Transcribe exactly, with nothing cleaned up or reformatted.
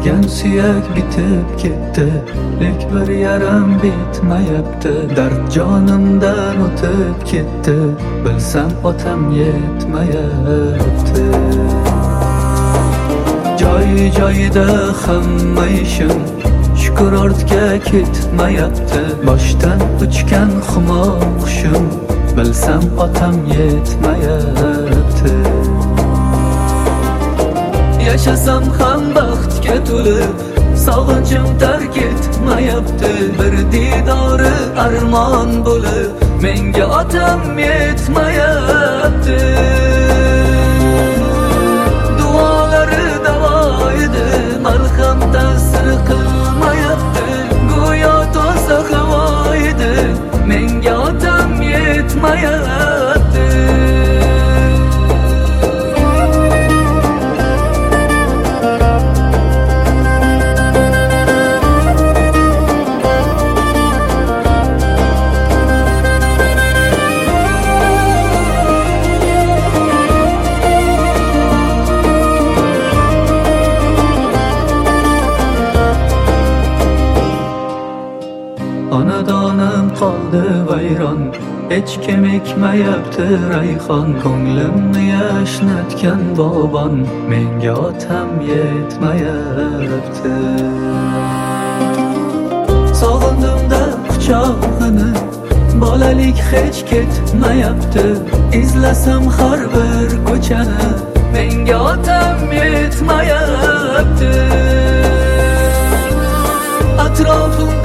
sevgan suyak bitib ketdi, lek bir yaram bitmayapti. Dard jonimdan o'tib ketdi, bilsam otam yetmayapti. Joy joyida hamma ishim shukur ortga ketmayapti. Boshdan uchgan humo qushim, bilsam otam yetmayapti. Yashasam ham baxtga to'lib, sog'inchim tark etmayapti. Bir didori armon bo'lib, menga otam yetmayapti. Duolari davo edi, malham ta'sir qilmayapti. Go'yo toza havo edi, menga otam yetmayapti. Onadonim qoldi vayron, hech kim ekmayapti rayhon. Ko'nglimni yashnatgan bobon, menga otam yetmayapti. Sog'indimda quchog'ini, bolalik hech ketmayapti. Izlasam har bir ko'chani, menga otam yetmayapti. Atrofim